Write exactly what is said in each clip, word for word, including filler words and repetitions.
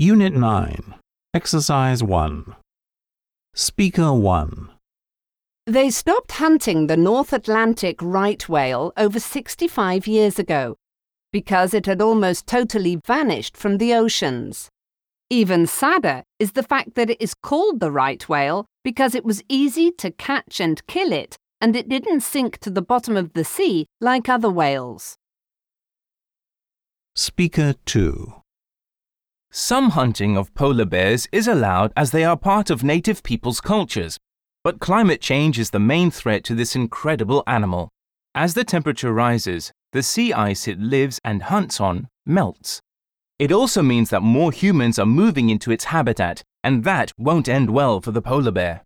Unit nine, Exercise one. Speaker one. They stopped hunting the North Atlantic right whale over sixty-five years ago because it had almost totally vanished from the oceans. Even sadder is the fact that it is called the right whale because it was easy to catch and kill it, and it didn't sink to the bottom of the sea like other whales. Speaker two. Some hunting of polar bears is allowed as they are part of native people's cultures, but climate change is the main threat to this incredible animal. As the temperature rises, the sea ice it lives and hunts on melts. It also means that more humans are moving into its habitat, and that won't end well for the polar bear.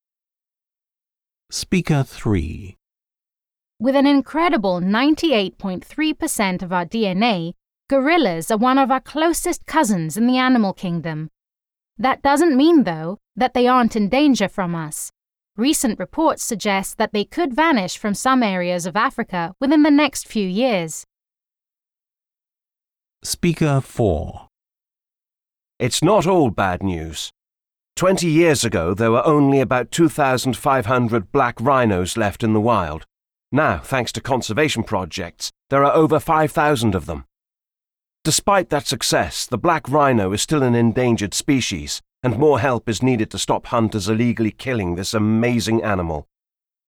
Speaker three. With an incredible ninety-eight point three percent of our D N A, gorillas are one of our closest cousins in the animal kingdom. That doesn't mean, though, that they aren't in danger from us. Recent reports suggest that they could vanish from some areas of Africa within the next few years. Speaker four. It's not all bad news. Twenty years ago, there were only about two thousand five hundred black rhinos left in the wild. Now, thanks to conservation projects, there are over five thousand of them. Despite that success, the black rhino is still an endangered species, and more help is needed to stop hunters illegally killing this amazing animal.